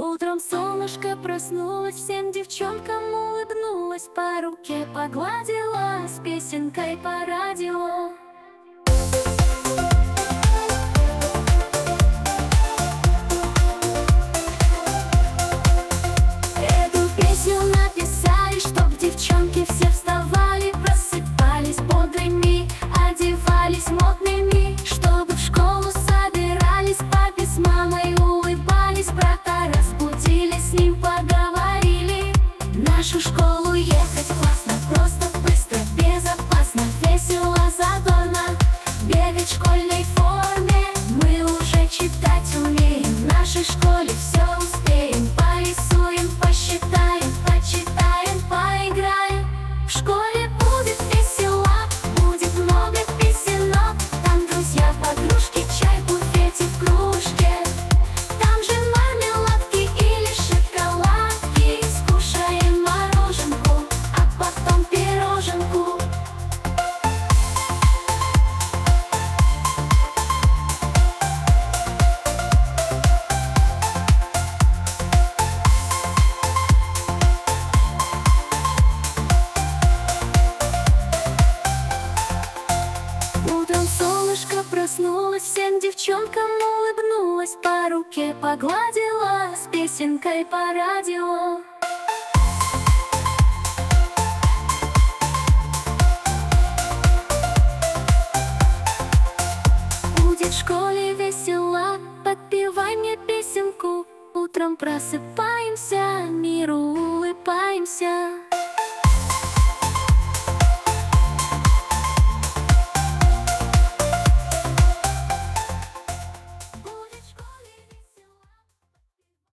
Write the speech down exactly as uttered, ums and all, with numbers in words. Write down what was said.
Утром солнышко проснулось, всем девчонкам улыбнулась, по руке погладила, с песенкой по радио. Эту песню написали, чтоб девчонки все вставали, просыпались бодрыми, одевались модными, чтобы в школу собирались, папе с мамой улыбались, брата разбудили, с ним поговорили. В нашу школу ехать классно, просто, быстро, безопасно, весело, задорно, бегать в школьной форме. Мы уже читать умеем, в нашей школе все успеем, порисуем, посчитаем, почитаем, поиграем. В школе будет весело, будет много песенок, там друзья, подружки, чай в буфете, в кружке. Там же мармеладки или шоколадки, скушаем мороженку, а потом пироженку. Утром солнышко проснулось, всем девчонкам улыбнулась, по руке погладила, с песенкой по радио. Будет в школе весело, подпевай мне песенку. Утром просыпаемся, миру улыбаемся.